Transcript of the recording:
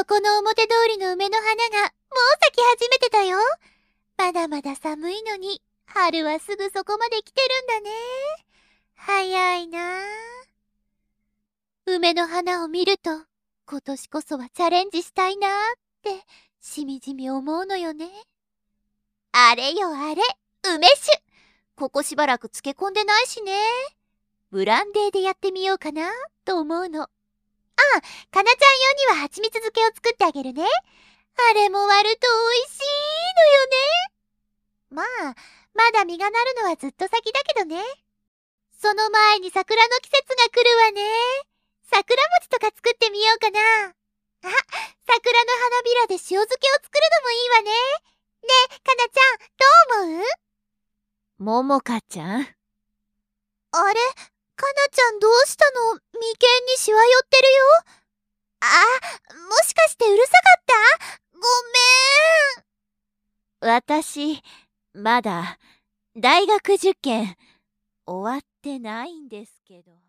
この表通りの梅の花がもう咲き始めてたよ。まだまだ寒いのに、春はすぐそこまで来てるんだね。早いなあ。梅の花を見ると、今年こそはチャレンジしたいなーって、しみじみ思うのよね。あれよあれ、梅酒。ここしばらく漬け込んでないしね。ブランデーでやってみようかな、と思うの。あ、かなちゃん用には蜂蜜漬けを作ってあげるね。あれも割ると美味しいのよね。まあ、まだ実がなるのはずっと先だけどね。その前に桜の季節が来るわね。桜餅とか作ってみようかな。あ、桜の花びらで塩漬けを作るのもいいわね。ねえ、かなちゃん、どう思う？ ももかちゃん。 あれ、かなちゃんどうしたの？眉間にしわ寄ってるよ。あ、もしかしてうるさかった？ごめん。 私、まだ、大学受験、終わってないんですけど。